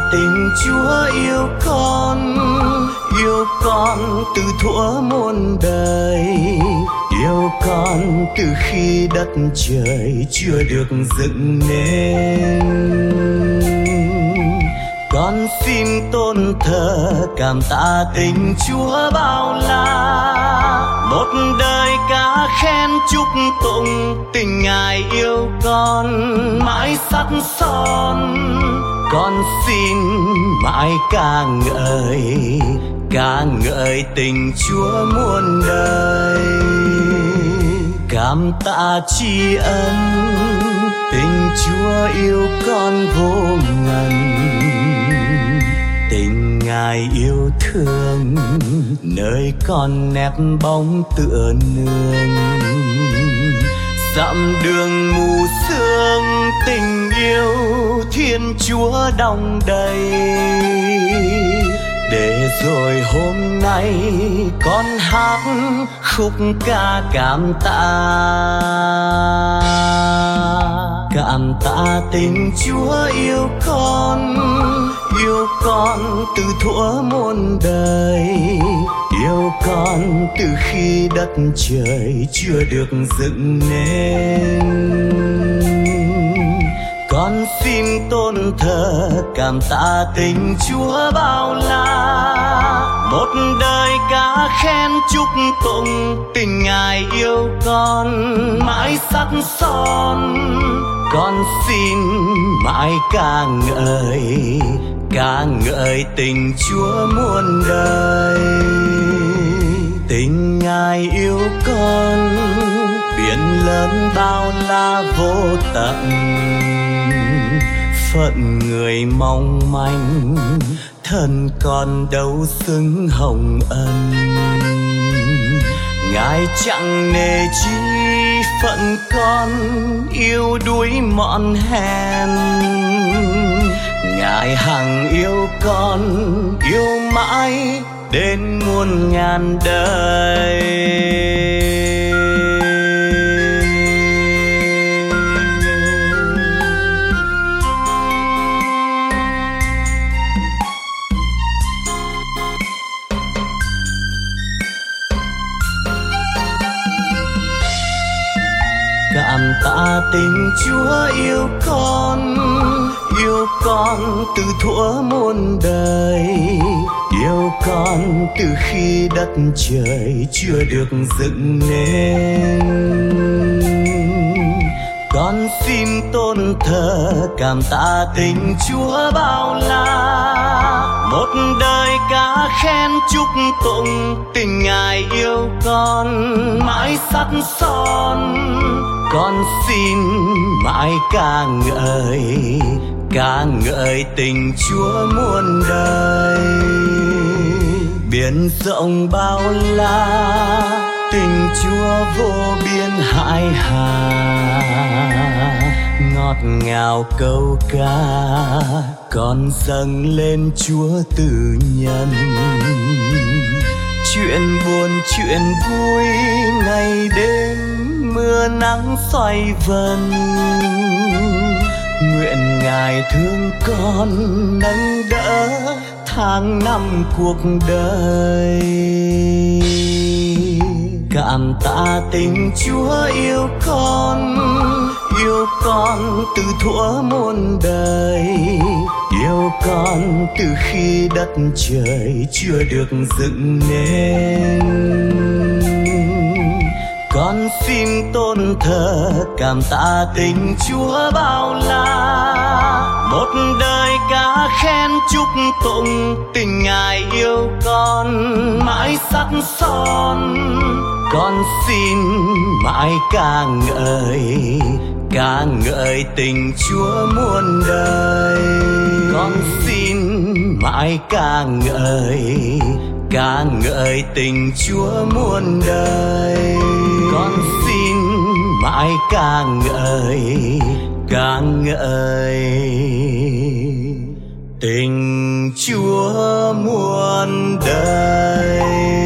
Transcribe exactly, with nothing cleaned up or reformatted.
tình Chúa yêu con, yêu con từ thuở muôn đời, yêu con từ khi đất trời chưa được dựng nên. Con xin tôn thờ cảm tạ tình Chúa bao la, một đời ca khen chúc tụng tình Ngài yêu con mãi sắc son. Con xin mãi ca ngợi, ca ngợi tình Chúa muôn đời. Cảm tạ tri ân tình Chúa yêu con vô ngần, tình Ngài yêu thương nơi con nép bóng tựa nương. Dặm đường mù sương tình yêu Thiên Chúa đong đầy, để rồi hôm nay con hát khúc ca cảm tạ. Cảm tạ tình Chúa yêu con, yêu con từ thuở muôn đời, yêu con từ khi đất trời chưa được dựng nên. Con xin tôn thờ cảm tạ tình Chúa bao la, một đời ca khen chúc tụng tình Ngài yêu con mãi sắc son. Con xin mãi ca ngợi, ca ngợi tình Chúa muôn đời. Tình Ngài yêu con biển lớn bao la vô tận, phận người mong manh thân con đâu xứng hồng ân. Ngài chẳng nề chi phận con yêu đuối mọn hèn, Ngài hằng yêu con yêu mãi đến muôn ngàn đời. Cảm tạ tình Chúa yêu con, yêu con từ thuở muôn đời, yêu con từ khi đất trời chưa được dựng nên. Con xin tôn thờ cảm tạ tình Chúa bao la, một đời ca khen chúc tụng tình Ngài yêu con mãi sắc son. Con xin mãi ca ngợi, ca ngợi tình Chúa muôn đời. Biển rộng bao la tình Chúa vô biên hải hà, ngọt ngào câu ca con dâng lên Chúa từ nhân. Chuyện buồn chuyện vui ngày đêm mưa nắng xoay vần, nguyện Ngài thương con nâng đỡ tháng năm cuộc đời. Cảm tạ tình Chúa yêu con, yêu con từ thuở muôn đời, yêu con từ khi đất trời chưa được dựng nên. Con xin tôn thờ cảm tạ tình Chúa bao la, một đời ca khen chúc tụng tình Ngài yêu con mãi sắc son. Con xin mãi ca ngợi, ca ngợi tình Chúa muôn đời. Con xin mãi ca ngợi, ca ngợi tình Chúa muôn đời. Con xin mãi ca ngợi, ca ngợi tình Chúa muôn đời.